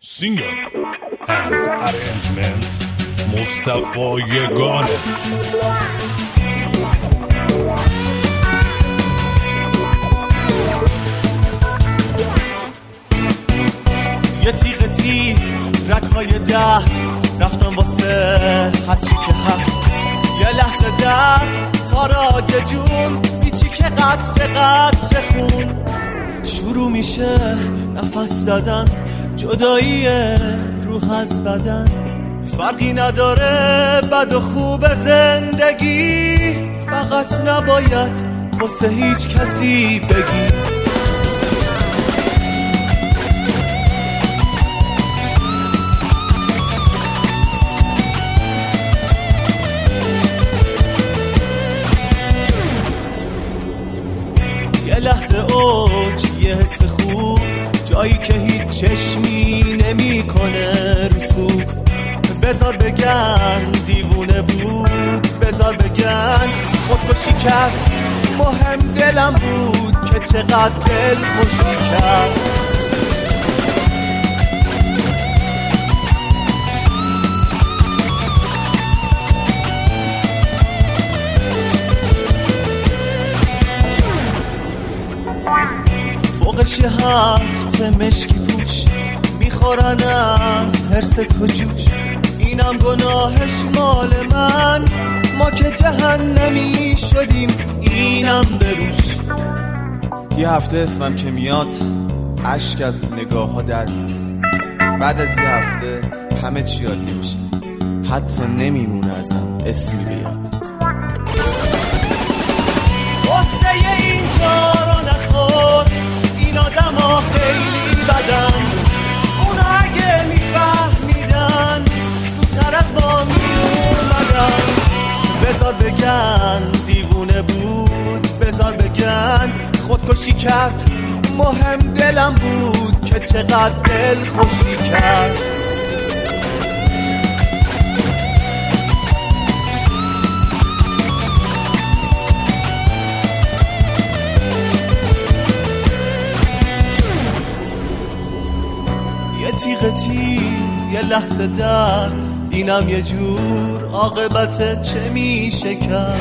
Singer and arrangements مصطفی یگانه. یه تیغ تیز رگ‌های دست رفتم واسه هرچی که هست. یه لحظه درد تاراج جون بیچی که قطره قطره خون شروع میشه نفس زدن. جدایی روح از بدن فرقی نداره بد و خوب زندگی. فقط نباید واسه هیچ کسی بگی. یه لحظه اوج، یه حس خوب، جایی که هیچ چشمی نمی کنه رسوب. بذار بگن دیوونه بود، بذار بگن خودکشی کرد. مهم دلم بود که چقدر دل خوشی کرد. فوقش یه هفته مشکی پوش میخورن از حرس تو جوش. اینم گناهش مال من، ما که جهنمی شدیم اینم بروش. یه هفته اسمم که میاد اشک از نگاه ها در میاد. بعد از یه هفته همه چی عادی میشه، حتی نمیمونه ازم اسمی بیاد. قصه اینجا رو نخور، این آدم ها خیلی بدن. اونا اگه میفهمیدن زودتر از ما میومدن. بذار بگن دیوونه بود، بذار بگن خودکشی کرد. مهم دلم بود که چقدر دل خوشی کرد. یه تیغ تیز، یه لحظه درد، اینم یه جور عاقبت چه میشه کرد.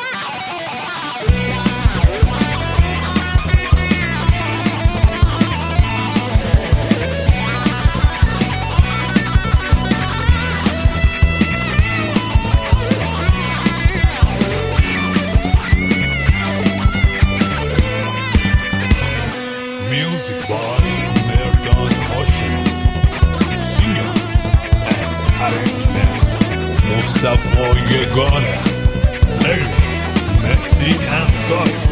Music by Merdan Hashim. Singer and arrangements مصطفی یگانه. مهدی انصاری.